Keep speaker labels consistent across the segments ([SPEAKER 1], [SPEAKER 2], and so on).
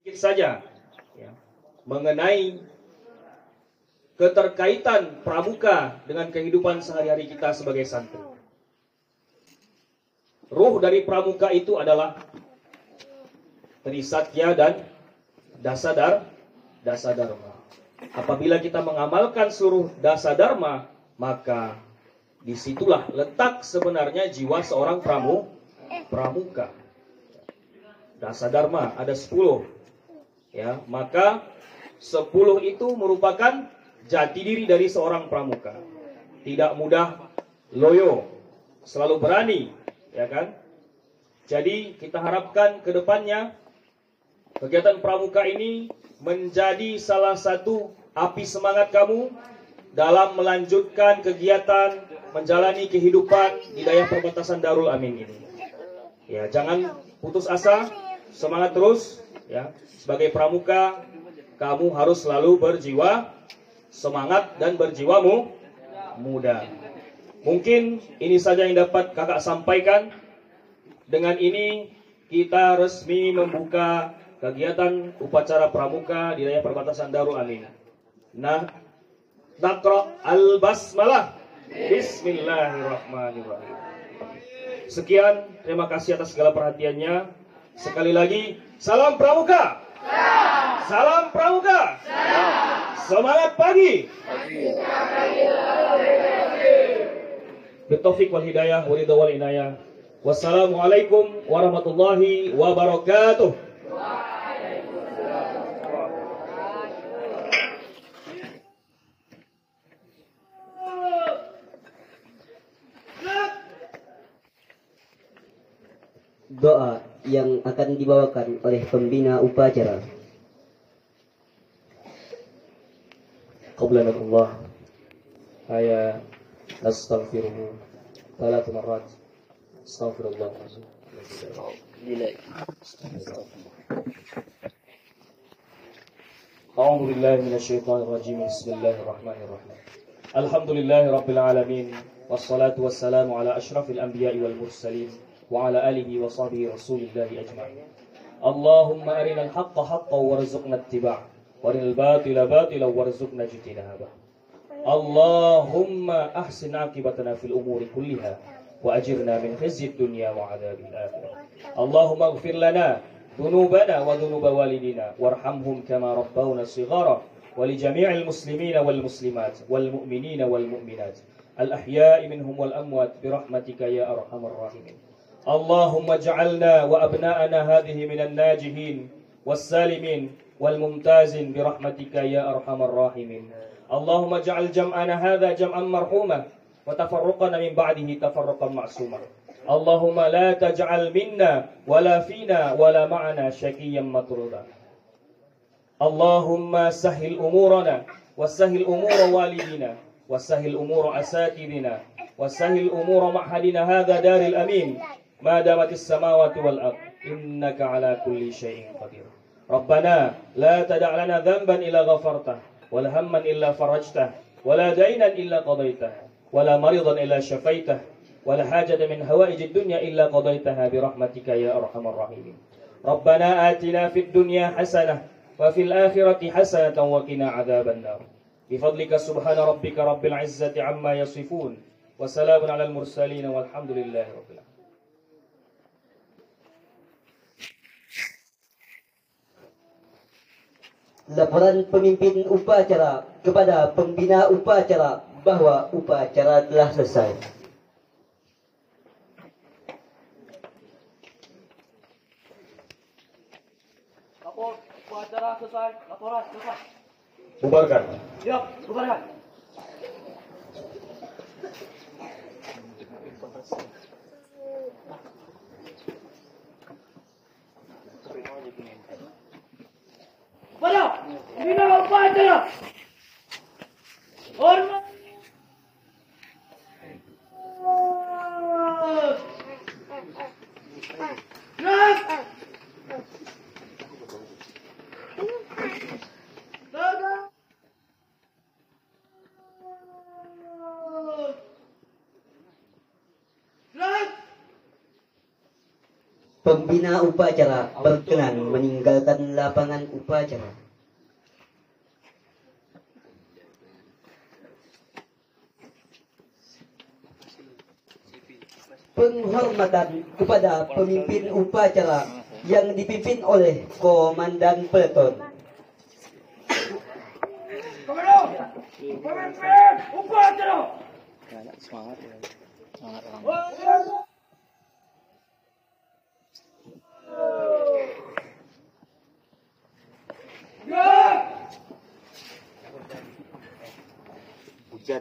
[SPEAKER 1] Sedikit saja ya, mengenai keterkaitan pramuka dengan kehidupan sehari-hari kita sebagai santri. Ruh dari pramuka itu adalah Trisatya dan Dasadharma. Apabila kita mengamalkan seluruh Dasadharma, maka disitulah letak sebenarnya jiwa seorang pramuka. Dasadharma ada 10. Ya, maka 10 itu merupakan jati diri dari seorang pramuka. Tidak mudah loyo, selalu berani, ya kan? Jadi kita harapkan ke depannya kegiatan pramuka ini menjadi salah satu api semangat kamu dalam melanjutkan kegiatan menjalani kehidupan di daerah perbatasan Darul Amin ini. Ya, jangan putus asa, semangat terus, ya. Sebagai pramuka, kamu harus selalu berjiwa semangat dan berjiwa muda. Mungkin ini saja yang dapat kakak sampaikan. Dengan ini kita resmi membuka kegiatan upacara pramuka di daerah perbatasan Darul Amin. Nah, naqra al-basmalah. Bismillahirrahmanirrahim. Sekian, terima kasih atas segala perhatiannya. Sekali lagi, salam pramuka. Salam pramuka. Semangat pagi. Bitaufiq wal hidayah wa ridha wal inayah. Wassalamualaikum warahmatullahi wabarakatuh.
[SPEAKER 2] Doa yang akan dibawakan oleh pembina upacara.
[SPEAKER 1] Qabla Allah saya astaghfiruhu 3 marrat. Astaghfirullah. A'udzu billahi minasyaitonir rajim. Bismillahirrahmanirrahim. Alhamdulillahi rabbil alamin wassalatu wassalamu ala asyrafil anbiya'i wal mursalin wa ala alihi wa sahbihi rasulillahi ajma'in. Allahumma arinal haqqa haqqan warzuqna ittiba'. Warinal batila batila warzuqna ijtinaba. Allahumma ahsin aqibatana fil umuri kulliha wa ajirna min khizyid dunya wa adzabil akhirah. Allahumma ighfir lana dhunubana wa dhunuba walidina warhamhum kama rabbawna shighara wa li jami'il muslimina wal muslimat wal mu'minina wal mu'minat al ahya'i minhum wal amwat bi rahmatika ya arhamar rahimin. Allahumma ij'alna wa abna'ana hadhihi minan najihin was salimin wal mumtazin bi rahmatika ya arhamar rahimin. Allahumma ij'al jam'ana hadha jam'an marhuma wa tafarruqana min ba'dihi tafarruqan ma'suma. Allahumma la taj'al minna wala fina wala ma'ana syaqiyyan matruda. Allahumma sahhil umurana wasahhil umura walidina wasahhil umura asatidina wasahhil umura ma'hadina hadha daril amin ma damatis samawati wal ard innaka ala kulli syai'in qadir. Rabbana la tada' lana dhanban illa ghafartah wala hamman illa farajtah wala dainan illa qadaitah wala maridan illa syafaitah wala hajatan min hawaijid dunya illa qadaitaha bi rahmatika ya arhamar rahimin. Rabbana atina fid dunya hasanah wa fil akhirati hasanatan wa qina adzaban nar. Bi fadlika subhana rabbika rabbil izzati amma yasifun wa salamun alal mursalin walhamdulillahi rabbil alamin.
[SPEAKER 2] Laporan pemimpin upacara kepada pembina upacara bahwa upacara telah selesai.
[SPEAKER 3] Lapor upacara selesai, laporan selesai.
[SPEAKER 1] Bubarkan.
[SPEAKER 3] Siap, bubarkan. Pada pembina upacara hormat.
[SPEAKER 2] Pembina upacara berkenan meninggalkan lapangan upacara. Penghormatan kepada pemimpin upacara yang dipimpin oleh Komandan Peleton.
[SPEAKER 3] Komando! Pemimpin upacara!
[SPEAKER 4] Semangat ya. Semangat orang. Hujan.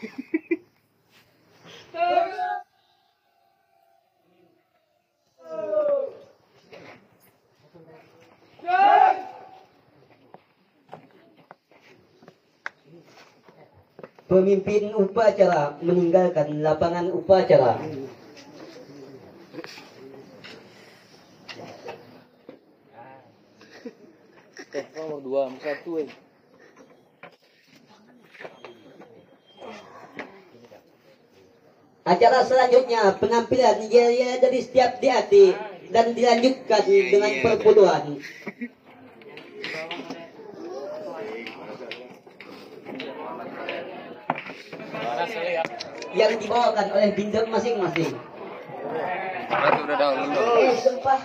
[SPEAKER 2] Pemimpin upacara meninggalkan lapangan upacara.
[SPEAKER 4] Nomor 2, nomor 1
[SPEAKER 2] Acara selanjutnya penampilan Yaya dari setiap diati dan dilanjutkan dengan perfotoan. Yang dibawakan oleh binder masing-masing.
[SPEAKER 4] Udah dahulu.
[SPEAKER 2] Sumpah.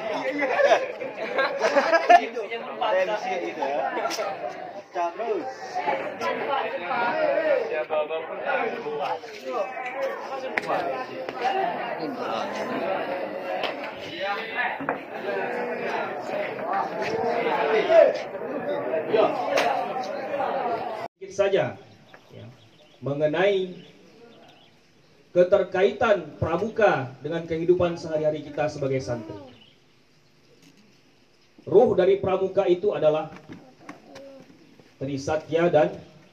[SPEAKER 1] Sedikit saja ya, mengenai keterkaitan pramuka dengan kehidupan sehari-hari kita sebagai santri. Ruh dari pramuka itu adalah Trisatya dan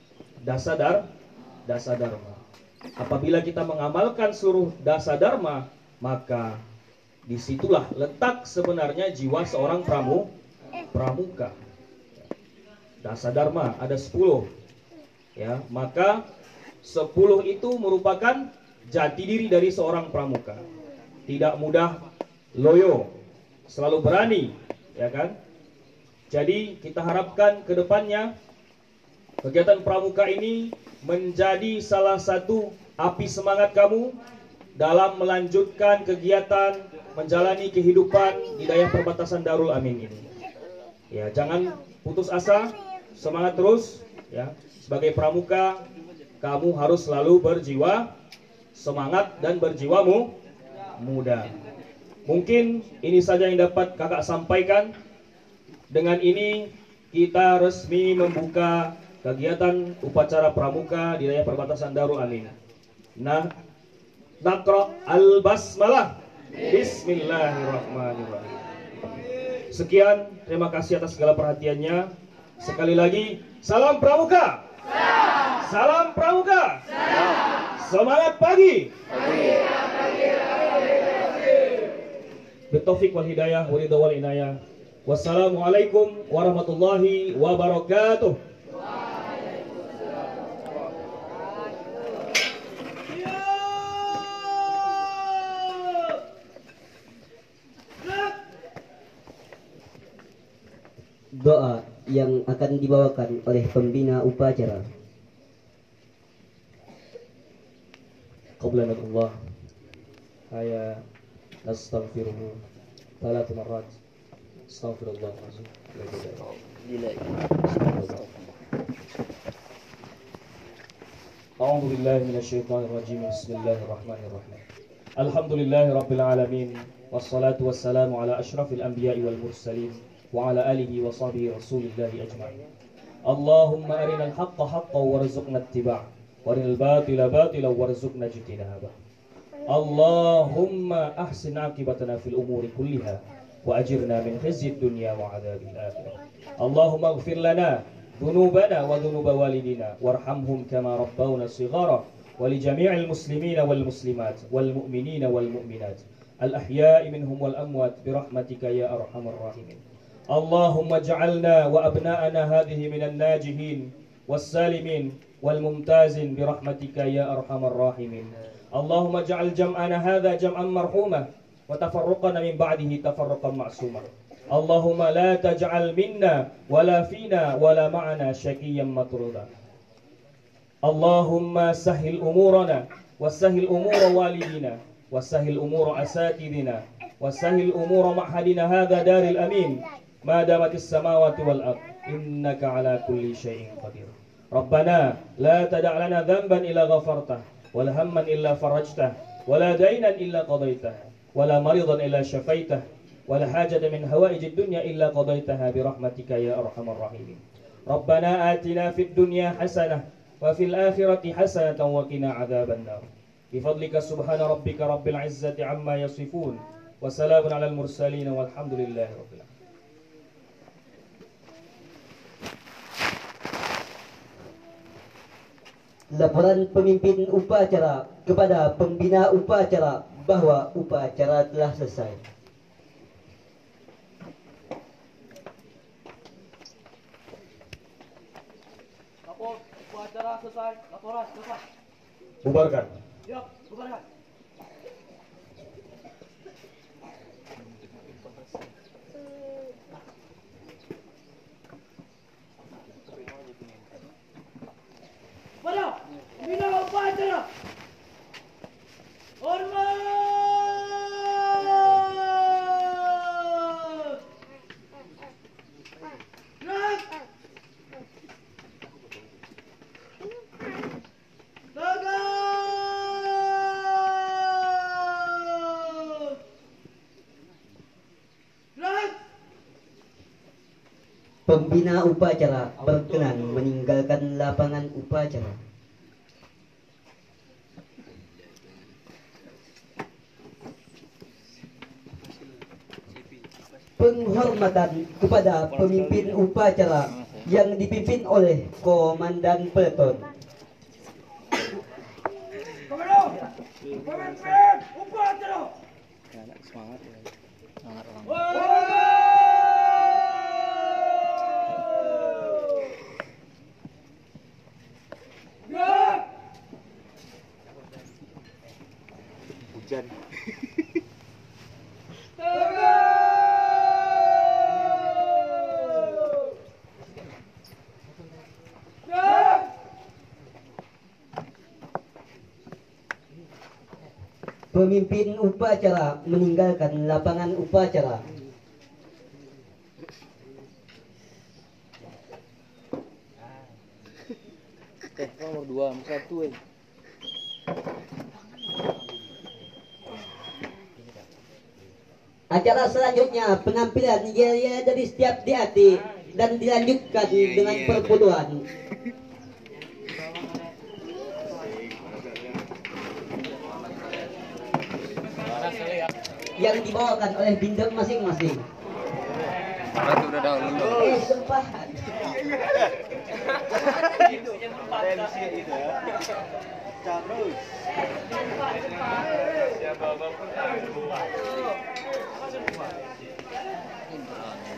[SPEAKER 1] Dasadharma. Apabila kita mengamalkan seluruh Dasadharma, maka disitulah letak sebenarnya jiwa seorang pramuka. Dasadharma ada 10. Ya, maka 10 itu merupakan jati diri dari seorang pramuka. Tidak mudah loyo, selalu berani, ya kan? Jadi kita harapkan ke depannya kegiatan pramuka ini menjadi salah satu api semangat kamu dalam melanjutkan kegiatan menjalani kehidupan di daerah perbatasan Darul Amin ini. Ya, jangan putus asa, semangat terus ya. Sebagai pramuka, kamu harus selalu berjiwa semangat dan berjiwa muda. Mungkin ini saja yang dapat kakak sampaikan. Dengan ini kita resmi membuka kegiatan upacara pramuka di daerah perbatasan Darul Amin. Nah, Naqra al-Basmalah. Bismillahirrahmanirrahim. Sekian, terima kasih atas segala perhatiannya. Sekali lagi, salam pramuka. Salam pramuka. Semangat pagi. Bitaufiq wal hidayah wa ridha wal inayah. Wassalamualaikum warahmatullahi wabarakatuh.
[SPEAKER 2] Doa yang akan dibawakan oleh pembina upacara.
[SPEAKER 1] Qabla Allah Haya nastaghfiruhu 3 marrat. Astaghfirullahaladzim. A'udzu billahi minasyaitonir rajim. Bismillahirrahmanirrahim. Alhamdulillahi rabbil alamin. Wassalatu wassalamu ala asyrafil anbiya'i wal mursalin wa ala alihi wa sahbihi rasulillahi ajma'in. Allahumma arinal haqqa haqqan warzuqna ittiba'ah wa arinal batila batilan warzuqna ijtinabah. Allahumma ahsin aqibatana fil umuri kulliha wa ajirna min khizyid dunya wa adzabil akhirah. Allahumma ighfir lana dhunubana wa dhunuba walidina warhamhum kama rabbawna shighara wa li jami'il muslimina wal muslimat wal mu'minina wal mu'minat al ahya'i minhum wal amwat bi rahmatika ya arhamar rahimin. Allahumma ij'alna wa abna'ana hadhihi minan najihin was salimin wal mumtazin bi rahmatika ya arhamar rahimin. Allahumma ij'al jam'ana hadha jam'an marhuma وتفرقنا من بعده تفرقا معصوما اللهم لا تجعل منا ولا فينا ولا معنا شقيا مطرودا اللهم سهل أمورنا وسهل أمور والدنا وسهل أمور أساتذنا وسهل أمور معهدنا هذا دار الأمين ما دامت السماوات والأرض إنك على كل شيء قدير ربنا لا تدع لنا ذنبا إلا غفرته ولا هما إلا فرجته ولا دينا إلا قضيته ولا مريضا إلا شفيته ولا حاجة من هوائج الدنيا إلا قضيتها برحمتك يا أرحم الراحمين ربنا آتنا في الدنيا حسنة وفي الآخرة حسنة وقنا عذاب النار بفضلك سبحان ربك رب العزة عما يصفون وسلام على المرسلين والحمد لله رب العالمين.
[SPEAKER 2] Laporan pemimpin upacara kepada pembina upacara bahwa upacara telah selesai.
[SPEAKER 3] Lapor, upacara selesai. Laporan selesai.
[SPEAKER 1] Bubarkan.
[SPEAKER 3] Siap, bubarkan. Mana? Bina upacara. Hormat. Gerak. Tegak. Gerak.
[SPEAKER 2] Pembina upacara berkenan meninggalkan lapangan upacara. Penghormatan kepada pemimpin upacara yang dipimpin oleh Komandan Peleton.
[SPEAKER 3] Komando. Pemimpin upacara.
[SPEAKER 4] Anak semangat ya. Semangat orang.
[SPEAKER 3] Gerak.
[SPEAKER 4] Hujan.
[SPEAKER 2] Pemimpin upacara meninggalkan lapangan upacara.
[SPEAKER 4] Nomor 2, nomor 1
[SPEAKER 2] Acara selanjutnya penampilan Nigeria dari setiap diati dan dilanjutkan dengan perfotoan. Yang dibawakan oleh bintang masing-masing.
[SPEAKER 4] Batu udah dahulu.
[SPEAKER 2] Sempahan.
[SPEAKER 4] Terus.